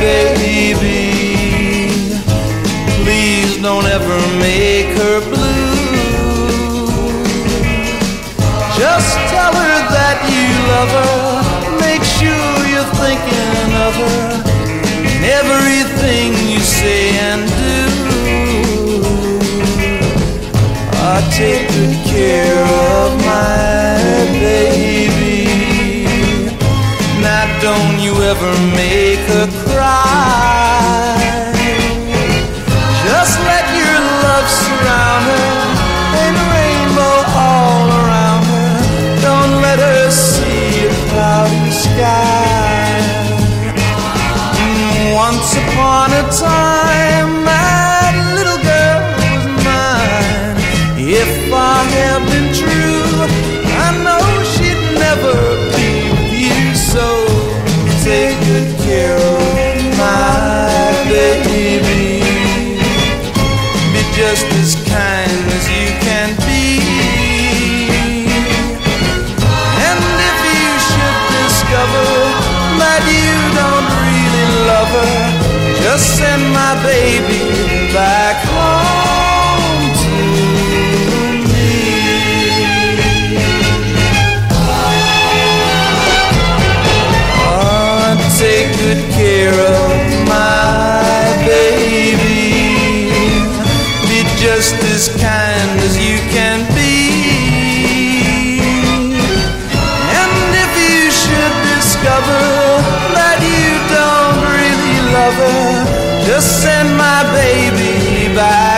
baby. Please don't ever make her blue. Just tell her that you love her. Make sure you're thinking of her in everything you say and do. I take good care of my baby. Now don't you ever make her cry. Just let your love surround her and a rainbow all around her. Don't let her see a cloudy sky. Once upon a time, that little girl was mine. If I have been true, I know she'd never be with you. So take good care of my baby. Be just as kind as you can be. And if you should discover that you don't really love her, just send my baby back home to me. Oh, take good care of my baby. Be just as kind as you can be. And if you should discover that you don't really love her, just send my baby back.